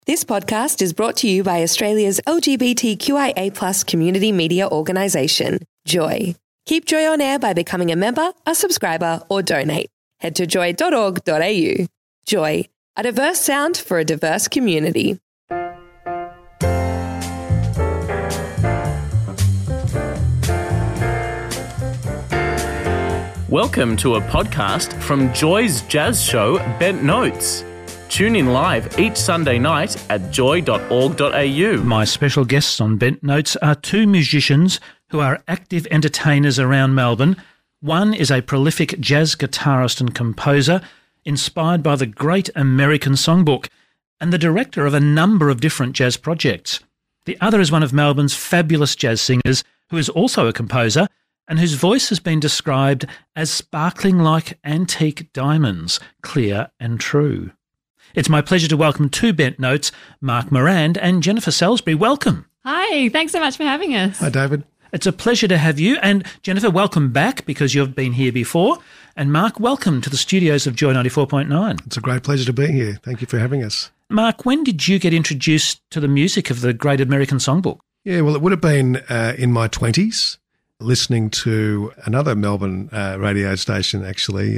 This podcast is brought to you by Australia's LGBTQIA+ community media organisation, Joy. Keep Joy on air by becoming a member, a subscriber, or donate. Head to joy.org.au. Joy, a diverse sound for a diverse community. Welcome to a podcast from Joy's jazz show, Bent Notes. Tune in live each Sunday night at joy.org.au. My special guests on Bent Notes are two musicians who are active entertainers around Melbourne. One is a prolific jazz guitarist and composer inspired by the great American songbook and the director of a number of different jazz projects. The other is one of Melbourne's fabulous jazz singers who is also a composer and whose voice has been described as sparkling like antique diamonds, clear and true. It's my pleasure to welcome to Bent Notes, Mark Morand and Jennifer Salisbury. Welcome. Hi, thanks so much for having us. Hi, David. It's a pleasure to have you. And Jennifer, welcome back because you've been here before. And Mark, welcome to the studios of Joy 94.9. It's a great pleasure to be here. Thank you for having us. Mark, when did you get introduced to the music of the Great American Songbook? Yeah, well, it would have been in my 20s, listening to another Melbourne radio station, actually,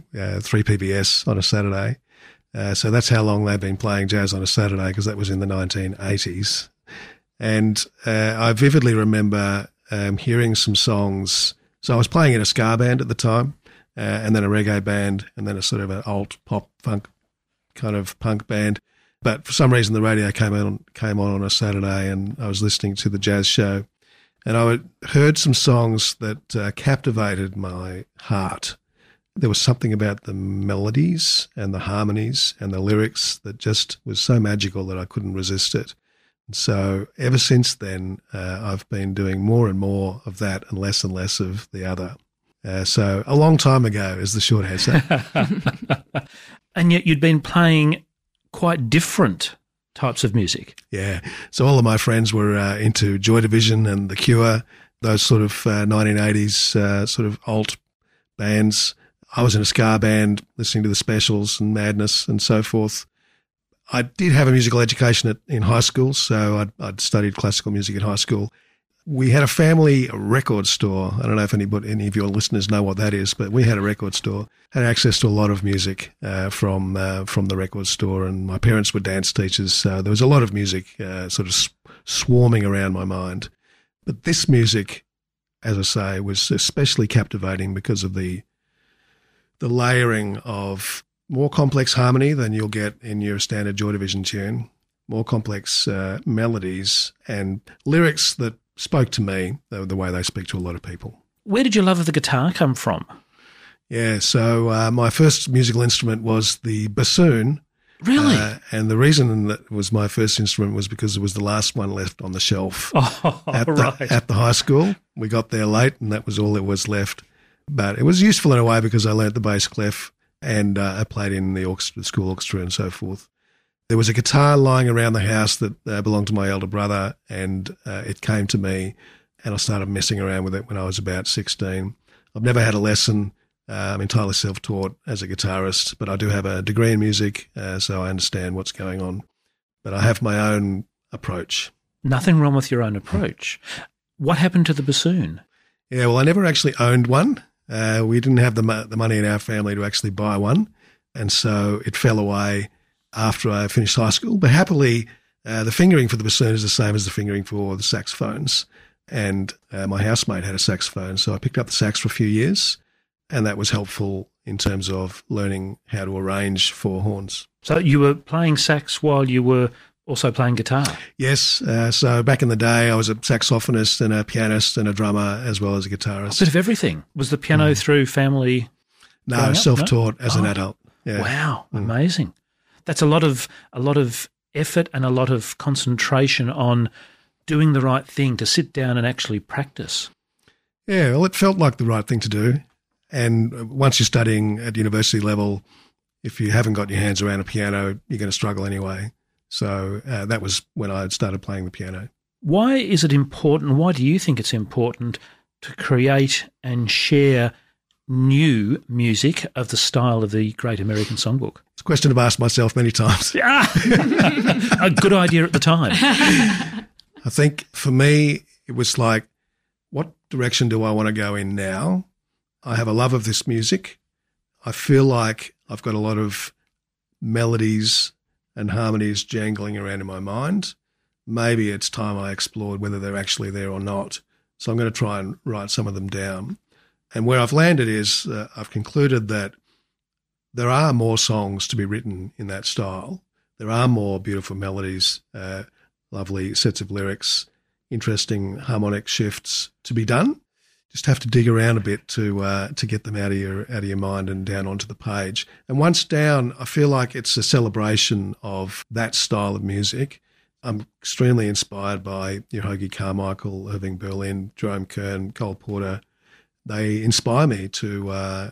3PBS on a Saturday. So that's how long they've been playing jazz on a Saturday, because that was in the 1980s. And I vividly remember hearing some songs. So I was playing in a ska band at the time, and then a reggae band, and then a sort of an alt pop funk kind of punk band. But for some reason, the radio came on a Saturday, and I was listening to the jazz show, and I heard some songs that captivated my heart. There was something about the melodies and the harmonies and the lyrics that just was so magical that I couldn't resist it. And so ever since then, I've been doing more and more of that and less of the other. So a long time ago is the short answer. And yet you'd been playing quite different types of music. Yeah. So all of my friends were into Joy Division and The Cure, those sort of 1980s sort of alt bands. I was in a ska band listening to the Specials and Madness and so forth. I did have a musical education in high school, so I'd studied classical music in high school. We had a family record store. I don't know if any of your listeners know what that is, but we had a record store, had access to a lot of music from the record store, and my parents were dance teachers, so there was a lot of music sort of swarming around my mind. But this music, as I say, was especially captivating because of the layering of more complex harmony than you'll get in your standard Joy Division tune, more complex melodies and lyrics that spoke to me the way they speak to a lot of people. Where did your love of the guitar come from? Yeah, so my first musical instrument was the bassoon. Really? And the reason that was my first instrument was because it was the last one left on the shelf at the high school. We got there late and that was all that was left. But it was useful in a way because I learnt the bass clef and I played in the school orchestra and so forth. There was a guitar lying around the house that belonged to my elder brother, and it came to me, and I started messing around with it when I was about 16. I've never had a lesson. I'm entirely self-taught as a guitarist, but I do have a degree in music, so I understand what's going on. But I have my own approach. Nothing wrong with your own approach. What happened to the bassoon? Yeah, well, I never actually owned one. We didn't have the money in our family to actually buy one, and so it fell away after I finished high school. But happily, the fingering for the bassoon is the same as the fingering for the saxophones, and my housemate had a saxophone, so I picked up the sax for a few years, and that was helpful in terms of learning how to arrange for horns. So you were playing sax while you were also playing guitar? Yes. So back in the day, I was a saxophonist and a pianist and a drummer as well as a guitarist. A bit of everything. Was the piano through family? No, self-taught as an adult. Yeah. Wow, amazing. That's a lot of effort and a lot of concentration on doing the right thing, to sit down and actually practice. Yeah, well, it felt like the right thing to do. And once you're studying at university level, if you haven't got your hands around a piano, you're going to struggle anyway. So that was when I started playing the piano. Why is it important? Why do you think it's important to create and share new music of the style of the Great American Songbook? It's a question I've asked myself many times. A good idea at the time. I think for me, it was like, what direction do I want to go in now? I have a love of this music. I feel like I've got a lot of melodies and harmonies jangling around in my mind. Maybe it's time I explored whether they're actually there or not. So I'm going to try and write some of them down. And where I've landed is I've concluded that there are more songs to be written in that style. There are more beautiful melodies, lovely sets of lyrics, interesting harmonic shifts to be done. Just have to dig around a bit to get them out of your mind and down onto the page. And once down, I feel like it's a celebration of that style of music. I'm extremely inspired by Yohogi Carmichael, Irving Berlin, Jerome Kern, Cole Porter. They inspire me to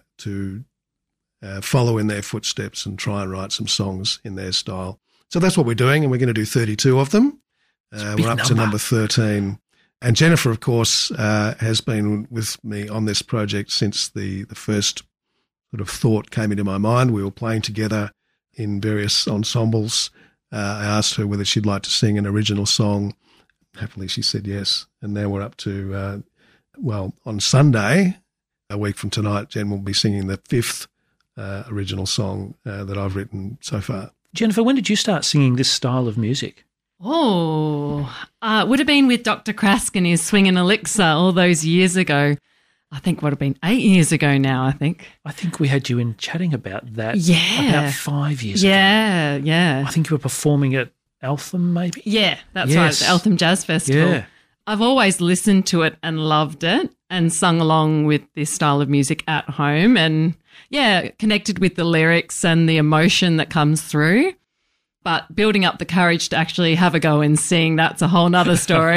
follow in their footsteps and try and write some songs in their style. So that's what we're doing, and we're going to do 32 of them. We're up to number 13. And Jennifer, of course, has been with me on this project since the first sort of thought came into my mind. We were playing together in various ensembles. I asked her whether she'd like to sing an original song. Happily, she said yes. And now we're up to, on Sunday, a week from tonight, Jen will be singing the 5th original song that I've written so far. Jennifer, when did you start singing this style of music? Oh, it would have been with Dr. Krask and his Swingin' Elixir all those years ago. I think would have been 8 years ago now, I think. I think we had you in chatting about that about 5 years ago. Yeah. I think you were performing at Eltham, maybe? Yeah, that's right, the Eltham Jazz Festival. Yeah. I've always listened to it and loved it and sung along with this style of music at home and, connected with the lyrics and the emotion that comes through. But building up the courage to actually have a go and sing, that's a whole nother story.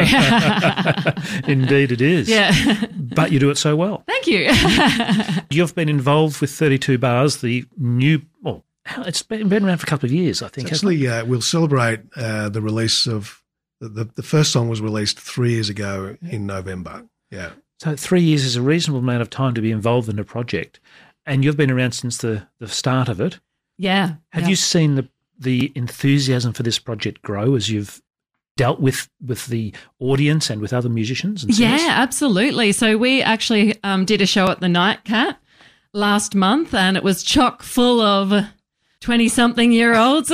Indeed it is. Yeah. But you do it so well. Thank you. You've been involved with 32 Bars, the new, it's been around for a couple of years, I think. Actually, we'll celebrate the release of, the first song was released 3 years ago in November. Yeah. So 3 years is a reasonable amount of time to be involved in a project. And you've been around since the start of it. Yeah. Have you seen the enthusiasm for this project grow as you've dealt with the audience and with other musicians and singers? Yeah, absolutely. So we actually did a show at the Nightcat last month and it was chock full of 20-something-year-olds.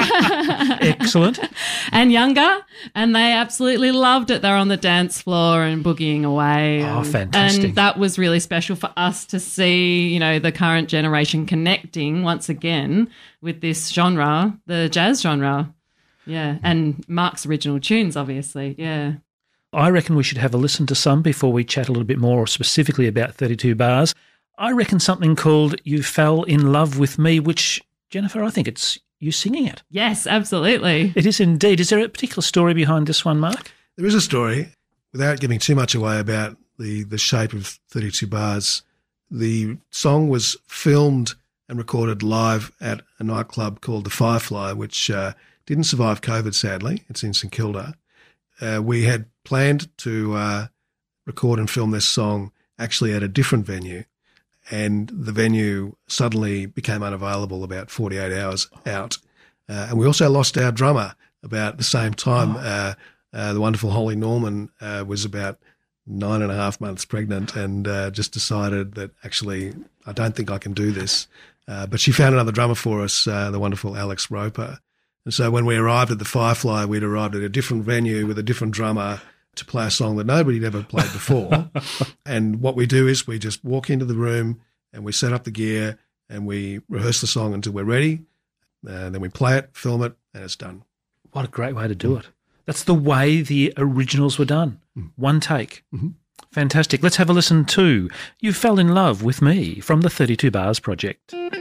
Excellent. And younger, and they absolutely loved it. They're on the dance floor and boogieing away. Oh, fantastic. And that was really special for us to see, the current generation connecting once again with this genre, the jazz genre. Yeah, and Mark's original tunes, obviously, yeah. I reckon we should have a listen to some before we chat a little bit more specifically about 32 Bars. I reckon something called You Fell in Love with Me, which, Jennifer, I think it's you singing it. Yes, absolutely. It is indeed. Is there a particular story behind this one, Mark? There is a story. Without giving too much away about the shape of 32 Bars, the song was filmed and recorded live at a nightclub called The Firefly, which didn't survive COVID, sadly. It's in St Kilda. We had planned to record and film this song actually at a different venue, and the venue suddenly became unavailable about 48 hours out. And we also lost our drummer about the same time. The wonderful Holly Norman was about 9.5 months pregnant and just decided that actually I don't think I can do this. But she found another drummer for us, the wonderful Alex Roper. And so when we arrived at the Firefly, we'd arrived at a different venue with a different drummer to play a song that nobody had ever played before. And what we do is we just walk into the room and we set up the gear and we rehearse the song until we're ready. Then we play it, film it, and it's done. What a great way to do it. That's the way the originals were done. One take. Mm-hmm. Fantastic. Let's have a listen to You Fell in Love with Me from the 32 Bars Project. I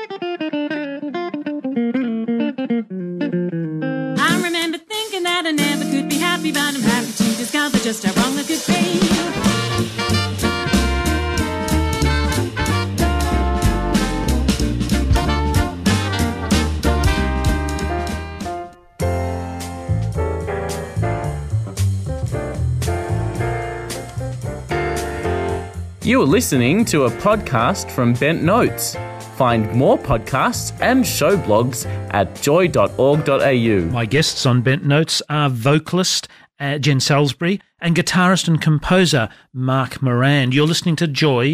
remember thinking that I never could be happy, but I'm happy to discover just how wrong I could be. You are listening to a podcast from Bent Notes. Find more podcasts and show blogs at joy.org.au. My guests on Bent Notes are vocalist Jen Salisbury and guitarist and composer Mark Moran. You're listening to Joy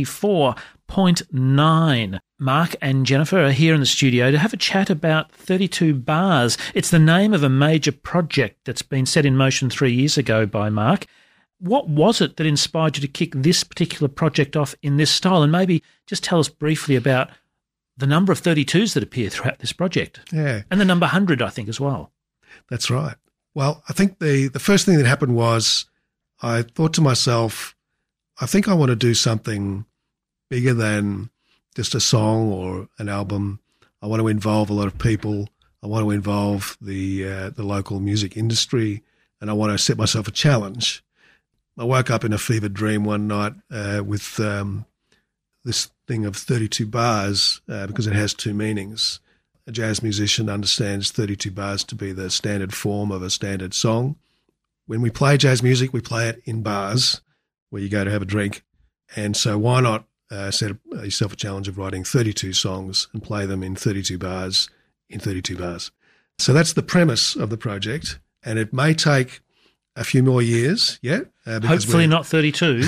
94.9. Mark and Jennifer are here in the studio to have a chat about 32 Bars. It's the name of a major project that's been set in motion 3 years ago by Mark. What was it that inspired you to kick this particular project off in this style? And maybe just tell us briefly about the number of 32s that appear throughout this project. Yeah. And the number 100, I think, as well. That's right. Well, I think the first thing that happened was I thought to myself, I think I want to do something bigger than just a song or an album. I want to involve a lot of people. I want to involve the local music industry, and I want to set myself a challenge. I woke up in a fevered dream one night with this thing of 32 bars because it has two meanings. A jazz musician understands 32 bars to be the standard form of a standard song. When we play jazz music, we play it in bars where you go to have a drink. And so why not set yourself a challenge of writing 32 songs and play them in 32 bars in 32 bars. So that's the premise of the project, and it may take a few more years yet. Hopefully not 32.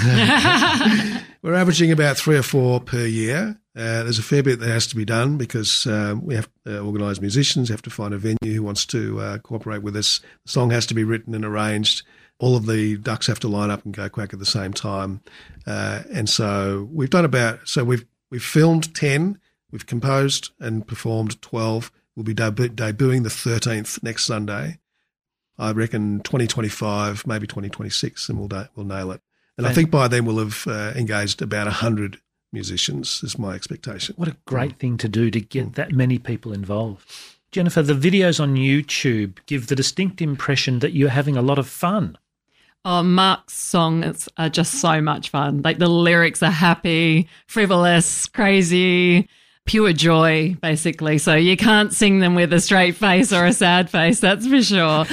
We're averaging about 3 or 4 per year. There's a fair bit that has to be done because we have organised musicians, have to find a venue who wants to cooperate with us. The song has to be written and arranged. All of the ducks have to line up and go quack at the same time. And so we've done we've filmed 10, we've composed and performed 12. We'll be debuting the 13th next Sunday. I reckon 2025, maybe 2026, and we'll nail it. And I think by then we'll have engaged about 100 musicians, is my expectation. What a great thing to do to get that many people involved. Jennifer, the videos on YouTube give the distinct impression that you're having a lot of fun. Oh, Mark's songs are just so much fun. Like the lyrics are happy, frivolous, crazy, pure joy, basically. So you can't sing them with a straight face or a sad face, that's for sure.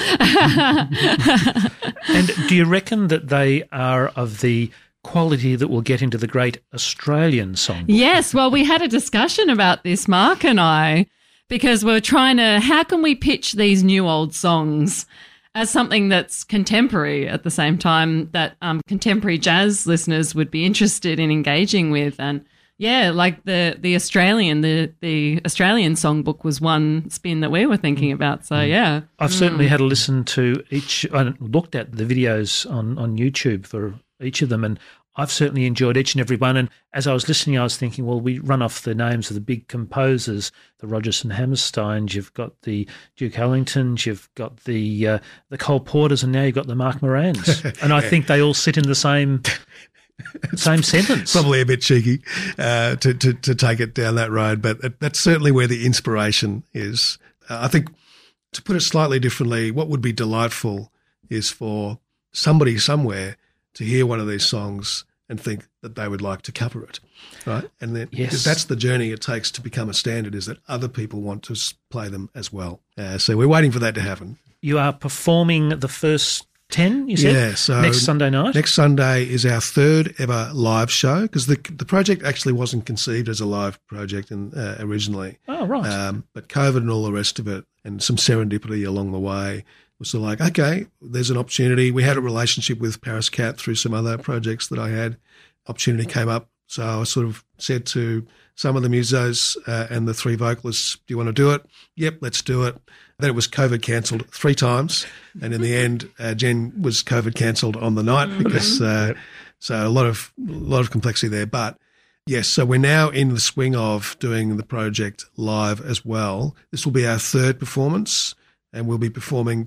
And do you reckon that they are of the quality that will get into the great Australian songbook? Yes, well, we had a discussion about this, Mark and I, because we're trying to, how can we pitch these new old songs as something that's contemporary at the same time that contemporary jazz listeners would be interested in engaging with? And yeah, like the Australian songbook was one spin that we were thinking about. So yeah, I've certainly had a listen to each. I looked at the videos on YouTube for each of them, and I've certainly enjoyed each and every one. And as I was listening, I was thinking, well, we run off the names of the big composers, the Rodgers and Hammersteins. You've got the Duke Ellingtons, you've got the Cole Porters, and now you've got the Mark Morans. And I think they all sit in the same sentence. Probably a bit cheeky to take it down that road, but that's certainly where the inspiration is. I think, to put it slightly differently, what would be delightful is for somebody somewhere to hear one of these songs and think that they would like to cover it, right? And then because that's the journey it takes to become a standard, is that other people want to play them as well. So we're waiting for that to happen. You are performing the first 10, you said? Yeah, so next Sunday night? Next Sunday is our third ever live show, because the project actually wasn't conceived as a live project originally. Oh, right. But COVID and all the rest of it, and some serendipity along the way, was sort of like, okay, there's an opportunity. We had a relationship with Paris Cat through some other projects that I had. Opportunity came up. So I sort of said to some of the musos and the 3 vocalists, do you want to do it? Yep, let's do it. Then it was COVID cancelled 3 times. And in the end, Jen was COVID cancelled on the night because so a lot of complexity there. But yes, so we're now in the swing of doing the project live as well. This will be our 3rd performance, and we'll be performing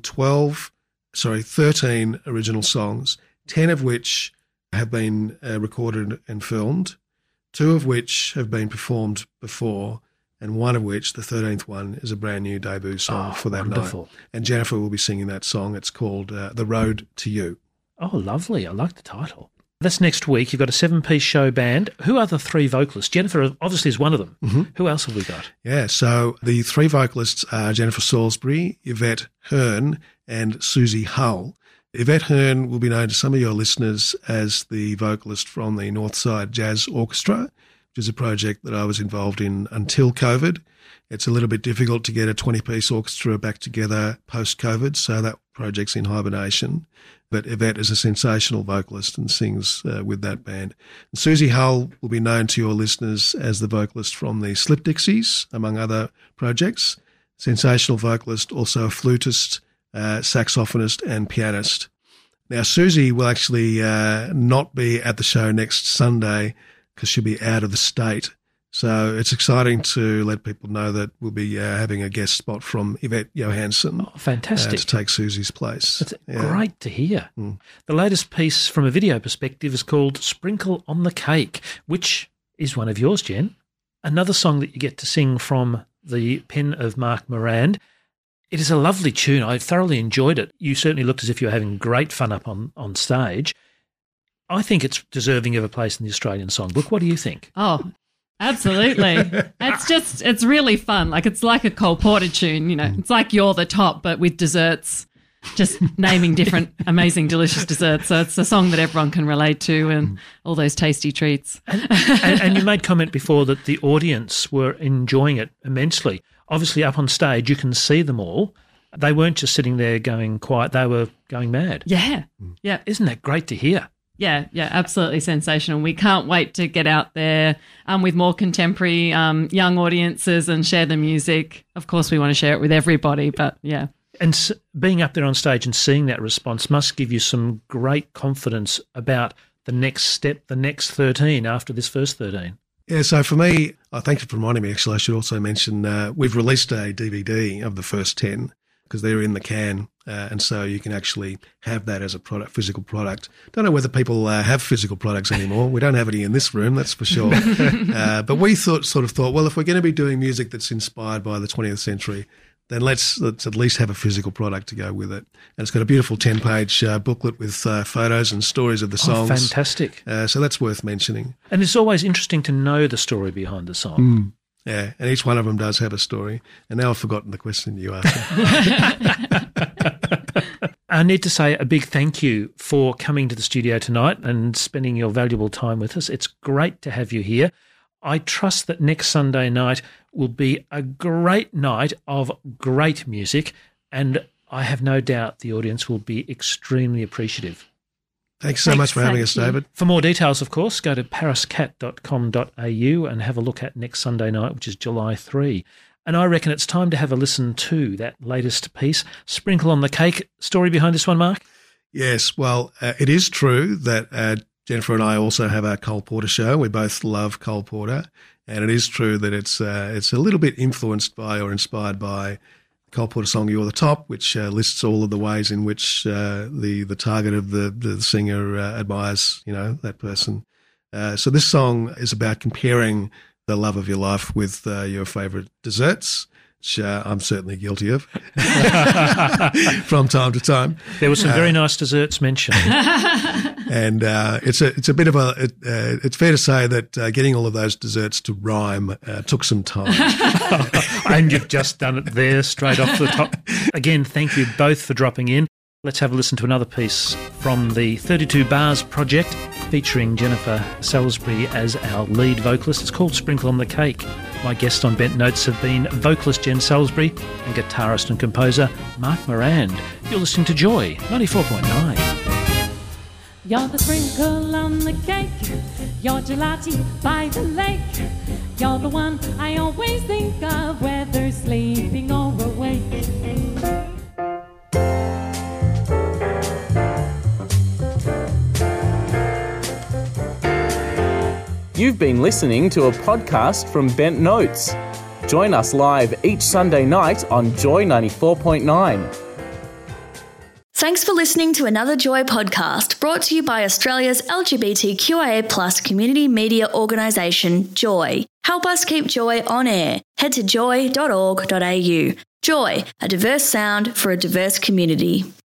13 original songs, 10 of which have been recorded and filmed, 2 of which have been performed before, and 1 of which, the 13th one, is a brand new debut song for that night. And Jennifer will be singing that song. It's called The Road to You. Oh, lovely. I like the title. That's next week. You've got a 7-piece show band. Who are the 3 vocalists? Jennifer obviously is one of them. Mm-hmm. Who else have we got? Yeah, so the 3 vocalists are Jennifer Salisbury, Yvette Hearn, and Susie Hull. Yvette Hearn will be known to some of your listeners as the vocalist from the Northside Jazz Orchestra, which is a project that I was involved in until COVID. It's a little bit difficult to get a 20-piece orchestra back together post-COVID, so that project's in hibernation. But Yvette is a sensational vocalist and sings with that band. And Susie Hull will be known to your listeners as the vocalist from the Slip Dixies, among other projects. Sensational vocalist, also a flutist, saxophonist and pianist. Now, Susie will actually not be at the show next Sunday because she'll be out of the state. So it's exciting to let people know that we'll be having a guest spot from Yvette Johansson. Oh, fantastic. To take Susie's place. That's great to hear. The latest piece from a video perspective is called Sprinkle on the Cake, which is one of yours, Jen. Another song that you get to sing from the pen of Mark Morand. It is a lovely tune. I thoroughly enjoyed it. You certainly looked as if you were having great fun up on stage. I think it's deserving of a place in the Australian Songbook. What do you think? Oh, absolutely. It's really fun. Like, it's like a Cole Porter tune, you know. It's like You're the Top, but with desserts, just naming different amazing, delicious desserts. So it's a song that everyone can relate to and all those tasty treats. And you made comment before that the audience were enjoying it immensely. Obviously, up on stage, you can see them all. They weren't just sitting there going quiet. They were going mad. Yeah. Yeah. Isn't that great to hear? Yeah, absolutely sensational. We can't wait to get out there with more contemporary young audiences and share the music. Of course, we want to share it with everybody, but yeah. And being up there on stage and seeing that response must give you some great confidence about the next step, the next 13 after this first 13. Yeah, so for me, thank you for reminding me, actually, I should also mention we've released a DVD of the first 10 because they're in the can. And so you can actually have that as a product, physical product. Don't know whether people have physical products anymore. We don't have any in this room, that's for sure. But we thought, well, if we're going to be doing music that's inspired by the 20th century, then let's at least have a physical product to go with it. And it's got a beautiful 10-page booklet with photos and stories of the songs. Oh, fantastic. So that's worth mentioning. And it's always interesting to know the story behind the song. Yeah, and each one of them does have a story. And now I've forgotten the question you asked. I need to say a big thank you for coming to the studio tonight and spending your valuable time with us. It's great to have you here. I trust that next Sunday night will be a great night of great music, and I have no doubt the audience will be extremely appreciative. Thanks so much for having us, David. For more details, of course, go to pariscat.com.au and have a look at next Sunday night, which is July 3. And I reckon it's time to have a listen to that latest piece, Sprinkle on the Cake. Story behind this one, Mark? Yes, well, it is true that Jennifer and I also have our Cole Porter show. We both love Cole Porter. And it is true that it's a little bit influenced by or inspired by Cole Porter song "You're the Top," which lists all of the ways in which the target of the singer admires, that person. So this song is about comparing the love of your life with your favourite desserts, which I'm certainly guilty of from time to time. There were some very nice desserts mentioned. And it's a bit of it's fair to say that getting all of those desserts to rhyme took some time. And you've just done it there, straight off the top. Again, thank you both for dropping in. Let's have a listen to another piece from the 32 Bars project featuring Jennifer Salisbury as our lead vocalist. It's called Sprinkle on the Cake. My guests on Bent Notes have been vocalist Jen Salisbury and guitarist and composer Mark Morand. You're listening to Joy 94.9. You're the sprinkle on the cake, you're gelati by the lake. You're the one I always think of, whether sleeping or awake. You've been listening to a podcast from Bent Notes. Join us live each Sunday night on Joy 94.9. Thanks for listening to another Joy podcast brought to you by Australia's LGBTQIA+ community media organisation, Joy. Help us keep Joy on air. Head to joy.org.au. Joy, a diverse sound for a diverse community.